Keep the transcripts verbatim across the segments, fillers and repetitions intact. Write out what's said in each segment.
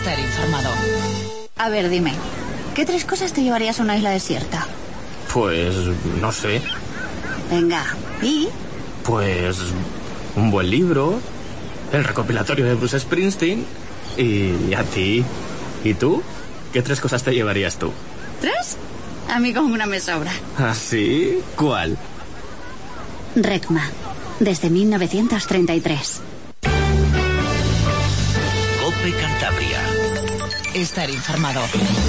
Estar informado. A ver, dime, ¿qué tres cosas te llevarías a una isla desierta? Pues, no sé. Venga, ¿y? Pues, un buen libro, el recopilatorio de Bruce Springsteen y a ti. ¿Y tú? ¿Qué tres cosas te llevarías tú? ¿Tres? A mí como una me sobra. ¿Ah, sí? ¿Cuál? Recma, desde mil novecientos treinta y tres. COPE Cantabria. Estar informado.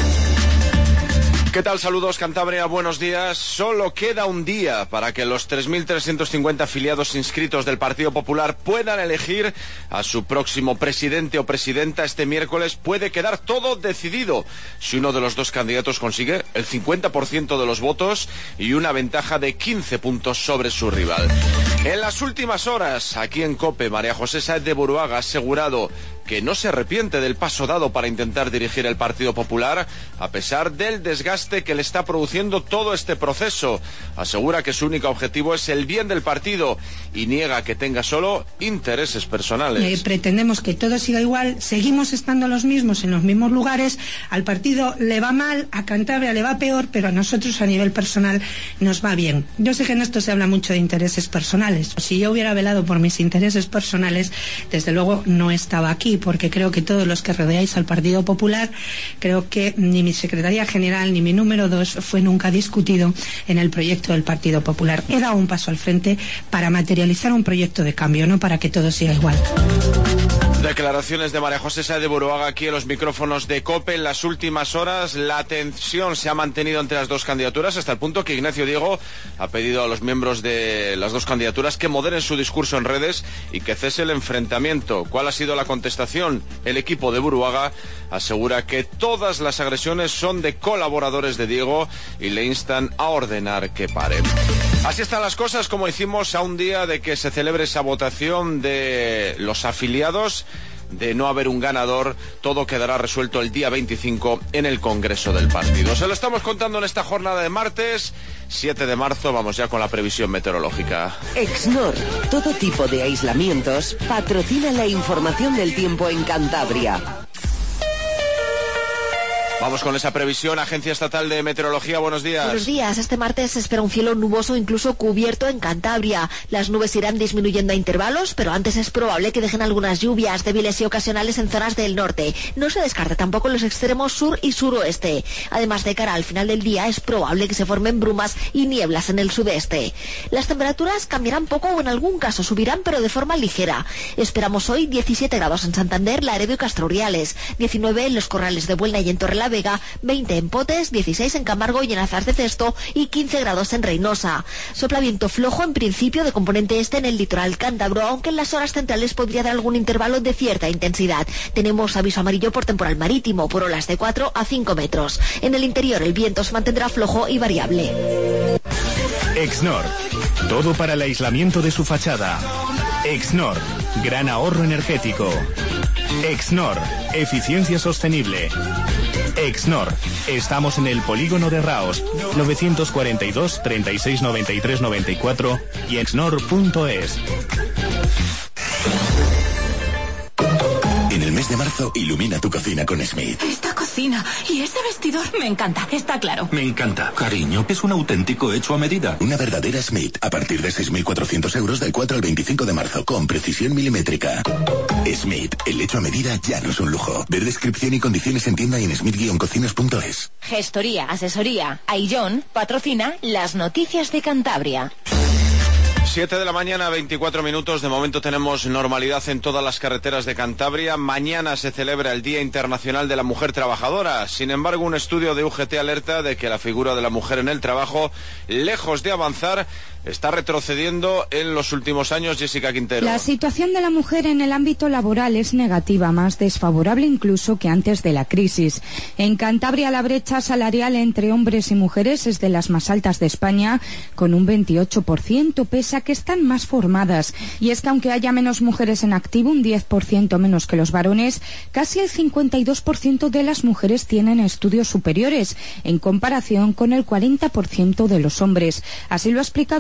¿Qué tal? Saludos, Cantabria, buenos días. Solo queda un día para que los tres mil trescientos cincuenta afiliados inscritos del Partido Popular puedan elegir a su próximo presidente o presidenta. Este miércoles puede quedar todo decidido si uno de los dos candidatos consigue el cincuenta por ciento de los votos y una ventaja de quince puntos sobre su rival. En las últimas horas, aquí en COPE, María José Sáez de Buruaga ha asegurado que no se arrepiente del paso dado para intentar dirigir el Partido Popular, a pesar del desgaste que le está produciendo todo este proceso. Asegura que su único objetivo es el bien del partido y niega que tenga solo intereses personales. Eh, pretendemos que todo siga igual, seguimos estando los mismos en los mismos lugares, al partido le va mal, a Cantabria le va peor, pero a nosotros a nivel personal nos va bien. Yo sé que en esto se habla mucho de intereses personales. Si yo hubiera velado por mis intereses personales, desde luego no estaba aquí, porque creo que todos los que rodeáis al Partido Popular, creo que ni mi secretaría general ni mi número dos fue nunca discutido en el proyecto del Partido Popular. He dado un paso al frente para materializar un proyecto de cambio, no para que todo siga igual. Declaraciones de María José Sáez de Buruaga aquí en los micrófonos de COPE. En las últimas horas la tensión se ha mantenido entre las dos candidaturas hasta el punto que Ignacio Diego ha pedido a los miembros de las dos candidaturas que moderen su discurso en redes y que cese el enfrentamiento. ¿Cuál ha sido la contestación? El equipo de Buruaga asegura que todas las agresiones son de colaboradores de Diego y le instan a ordenar que pare. Así están las cosas, como hicimos a un día de que se celebre esa votación de los afiliados. De no haber un ganador, todo quedará resuelto el día veinticinco en el Congreso del Partido. Se lo estamos contando en esta jornada de martes, siete de marzo. Vamos ya con la previsión meteorológica. Exnor, todo tipo de aislamientos, patrocina la información del tiempo en Cantabria. Vamos con esa previsión. Agencia Estatal de Meteorología, buenos días. Buenos días. Este martes se espera un cielo nuboso, incluso cubierto en Cantabria. Las nubes irán disminuyendo a intervalos, pero antes es probable que dejen algunas lluvias débiles y ocasionales en zonas del norte. No se descarta tampoco los extremos sur y suroeste. Además, de cara al final del día, es probable que se formen brumas y nieblas en el sudeste. Las temperaturas cambiarán poco o en algún caso subirán, pero de forma ligera. Esperamos hoy diecisiete grados en Santander, Laredo y Castro Urdiales, diecinueve en los Corrales de Buelna y en Torrelavega, Vega, veinte en Potes, dieciséis en Camargo y en Azar de Cesto y quince grados en Reynosa. Sopla viento flojo en principio de componente este en el litoral cántabro, aunque en las horas centrales podría dar algún intervalo de cierta intensidad. Tenemos aviso amarillo por temporal marítimo, por olas de cuatro a cinco metros. En el interior el viento se mantendrá flojo y variable. Exnor, todo para el aislamiento de su fachada. Exnor, gran ahorro energético. Exnor, eficiencia sostenible. Exnor, estamos en el polígono de Raos, novecientos cuarenta y dos, treinta y seis, noventa y tres, noventa y cuatro y exnor punto es. En el mes de marzo, ilumina tu cocina con Smith. Esta cocina y ese vestidor me encanta, está claro. Me encanta, cariño, es un auténtico hecho a medida. Una verdadera Smith, a partir de seis mil cuatrocientos euros del cuatro al veinticinco de marzo, con precisión milimétrica. Smith, el hecho a medida ya no es un lujo. Ver descripción y condiciones en tienda y en smith guion cocinas punto es. Gestoría, asesoría, Aillón patrocina las noticias de Cantabria. siete de la mañana, veinticuatro minutos. De momento tenemos normalidad en todas las carreteras de Cantabria. Mañana se celebra el Día Internacional de la Mujer Trabajadora. Sin embargo, un estudio de U G T alerta de que la figura de la mujer en el trabajo, lejos de avanzar, está retrocediendo en los últimos años. Jessica Quintero. La situación de la mujer en el ámbito laboral es negativa, más desfavorable incluso que antes de la crisis. En Cantabria la brecha salarial entre hombres y mujeres es de las más altas de España, con un veintiocho por ciento, pese a que están más formadas. Y es que aunque haya menos mujeres en activo, un diez por ciento menos que los varones, casi el cincuenta y dos por ciento de las mujeres tienen estudios superiores, en comparación con el cuarenta por ciento de los hombres. Así lo ha explicado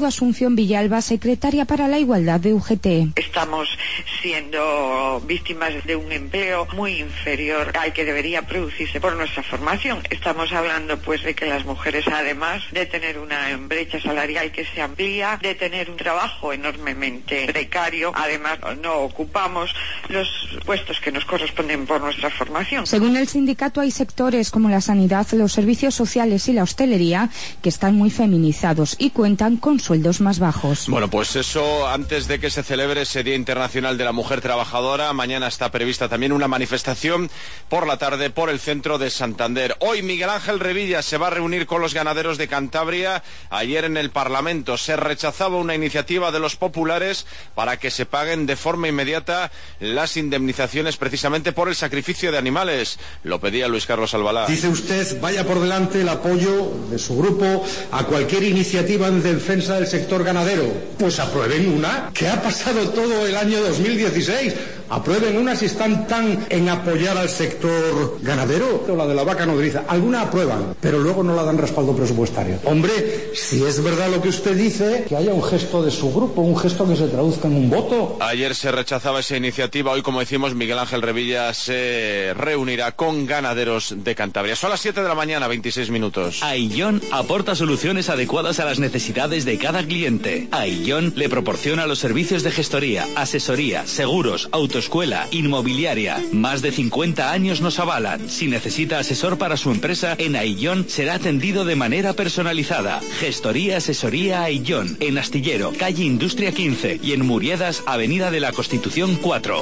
Asunción Villalba, secretaria para la Igualdad de U G T. Estamos siendo víctimas de un empleo muy inferior al que debería producirse por nuestra formación. Estamos hablando pues de que las mujeres, además de tener una brecha salarial que se amplía, de tener un trabajo enormemente precario, además no ocupamos los puestos que nos corresponden por nuestra formación. Según el sindicato, hay sectores como la sanidad, los servicios sociales y la hostelería que están muy feminizados y cuentan con sueldos más bajos. Bueno, pues eso antes de que se celebre ese Día Internacional de la Mujer Trabajadora. Mañana está prevista también una manifestación por la tarde por el centro de Santander. Hoy Miguel Ángel Revilla se va a reunir con los ganaderos de Cantabria. Ayer en el Parlamento se rechazaba una iniciativa de los populares para que se paguen de forma inmediata las indemnizaciones precisamente por el sacrificio de animales. Lo pedía Luis Carlos Albalá. Dice usted, vaya por delante el apoyo de su grupo a cualquier iniciativa en defensa del sector ganadero. Pues aprueben una, que ha pasado todo el año dos mil dieciséis. Aprueben una si están tan en apoyar al sector ganadero. O la de la vaca nodriza. Alguna aprueban, pero luego no la dan respaldo presupuestario. Hombre, si es verdad lo que usted dice, que haya un gesto de su grupo, un gesto que se traduzca en un voto. Ayer se rechazaba esa iniciativa. Hoy, como decimos, Miguel Ángel Revilla se reunirá con ganaderos de Cantabria. Son las siete de la mañana, veintiséis minutos. Aillón aporta soluciones adecuadas a las necesidades de cada cliente. Aillón le proporciona los servicios de gestoría, asesoría, seguros, autoescuela, inmobiliaria. Más de cincuenta años nos avalan. Si necesita asesor para su empresa, en Aillón será atendido de manera personalizada. Gestoría, asesoría Aillón, en Astillero, calle Industria quince, y en Muriedas, avenida de la Constitución cuatro.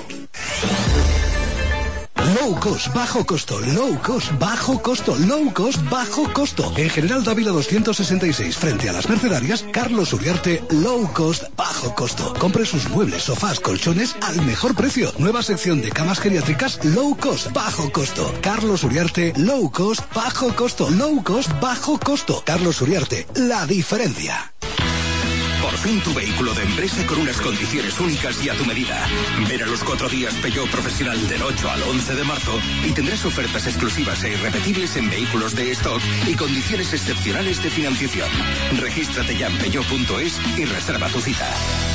Low cost, bajo costo, low cost, bajo costo, low cost, bajo costo. En General Dávila doscientos sesenta y seis, frente a las Mercedarias, Carlos Uriarte, low cost, bajo costo. Compre sus muebles, sofás, colchones al mejor precio. Nueva sección de camas geriátricas, low cost, bajo costo. Carlos Uriarte, low cost, bajo costo, low cost, bajo costo. Carlos Uriarte, la diferencia. Por fin tu vehículo de empresa con unas condiciones únicas y a tu medida. Ven a los cuatro días Peugeot Profesional del ocho al once de marzo y tendrás ofertas exclusivas e irrepetibles en vehículos de stock y condiciones excepcionales de financiación. Regístrate ya en peugeot punto es y reserva tu cita.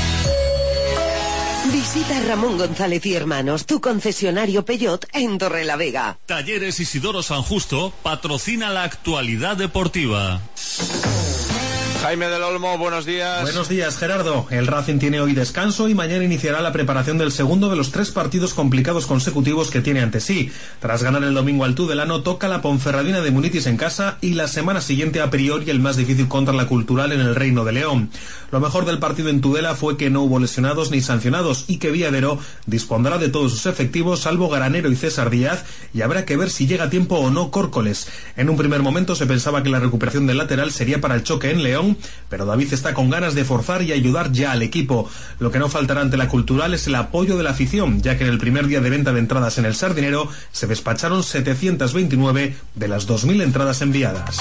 Visita Ramón González y Hermanos, tu concesionario Peugeot en Torrelavega. Talleres Isidoro San Justo patrocina la actualidad deportiva. Jaime del Olmo, buenos días. Buenos días, Gerardo. El Racing tiene hoy descanso y mañana iniciará la preparación del segundo de los tres partidos complicados consecutivos que tiene ante sí. Tras ganar el domingo al Tudelano, toca la Ponferradina de Munitis en casa y la semana siguiente a priori el más difícil contra la Cultural en el Reino de León. Lo mejor del partido en Tudela fue que no hubo lesionados ni sancionados y que Viadero dispondrá de todos sus efectivos salvo Garanero y César Díaz, y habrá que ver si llega a tiempo o no Córcoles. En un primer momento se pensaba que la recuperación del lateral sería para el choque en León, pero David está con ganas de forzar y ayudar ya al equipo. Lo que no faltará ante la Cultural es el apoyo de la afición, ya que en el primer día de venta de entradas en el Sardinero se despacharon setecientas veintinueve de las dos mil entradas enviadas.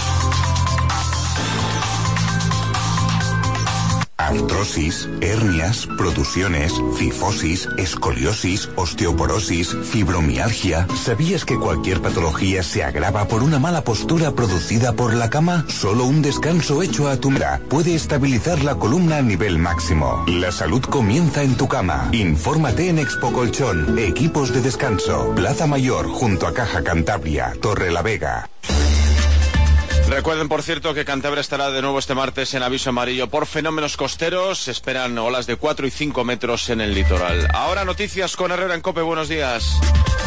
Artrosis, hernias, protusiones, cifosis, escoliosis, osteoporosis, fibromialgia. ¿Sabías que cualquier patología se agrava por una mala postura producida por la cama? Solo un descanso hecho a tu medida puede estabilizar la columna a nivel máximo. La salud comienza en tu cama. Infórmate en Expo Colchón, equipos de descanso, Plaza Mayor, junto a Caja Cantabria, Torrelavega. Recuerden, por cierto, que Cantabria estará de nuevo este martes en aviso amarillo por fenómenos costeros. Se esperan olas de cuatro y cinco metros en el litoral. Ahora noticias con Herrera en COPE. Buenos días.